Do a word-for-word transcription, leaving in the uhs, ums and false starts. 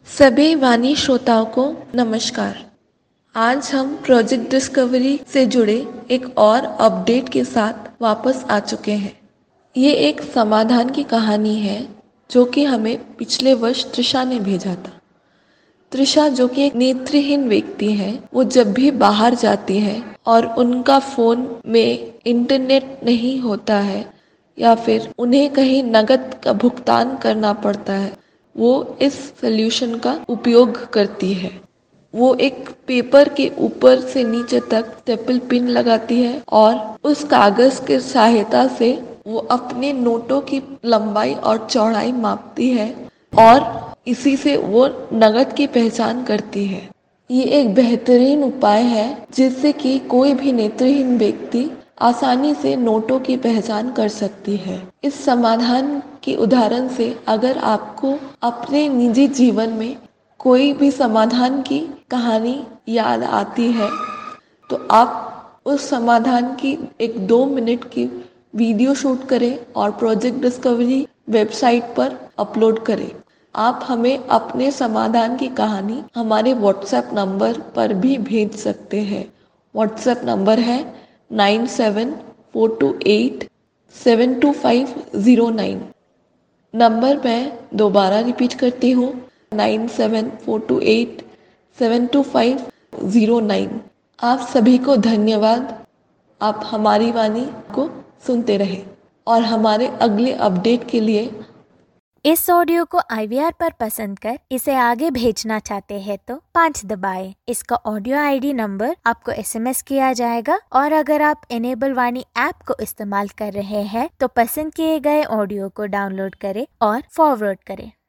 सभी वाणी श्रोताओं को नमस्कार। आज हम प्रोजेक्ट डिस्कवरी से जुड़े एक और अपडेट के साथ वापस आ चुके हैं। ये एक समाधान की कहानी है जो कि हमें पिछले वर्ष तृषा ने भेजा था। तृषा जो कि एक नेत्रहीन व्यक्ति है, वो जब भी बाहर जाती है और उनका फ़ोन में इंटरनेट नहीं होता है या फिर उन्हें कहीं नकद का भुगतान करना पड़ता है, वो इस सॉल्यूशन का उपयोग करती है। वो एक पेपर के ऊपर से नीचे तक स्टेपल पिन लगाती है और उस कागज़ के सहायता से वो अपने नोटों की लंबाई और चौड़ाई मापती है और इसी से वो नकद की पहचान करती है। ये एक बेहतरीन उपाय है जिससे कि कोई भी नेत्रहीन व्यक्ति आसानी से नोटों की पहचान कर सकती है। इस समाधान के उदाहरण से अगर आपको अपने निजी जीवन में कोई भी समाधान की कहानी याद आती है तो आप उस समाधान की एक दो मिनट की वीडियो शूट करें और प्रोजेक्ट डिस्कवरी वेबसाइट पर अपलोड करें। आप हमें अपने समाधान की कहानी हमारे व्हाट्सएप नंबर पर भी भेज सकते हैं। व्हाट्सएप नंबर है nine seven four two eight seven two five zero nine. Number मैं दोबारा रिपीट करती हूँ, nine seven four two eight seven two five zero nine. आप सभी को धन्यवाद। आप हमारी वाणी को सुनते रहें और हमारे अगले अपडेट के लिए इस ऑडियो को आई वी आर पर पसंद कर इसे आगे भेजना चाहते हैं तो पाँच दबाएं। इसका ऑडियो आई डी नंबर आपको एस एम एस किया जाएगा और अगर आप एनेबल वाणी ऐप को इस्तेमाल कर रहे हैं तो पसंद किए गए ऑडियो को डाउनलोड करें और फॉरवर्ड करें।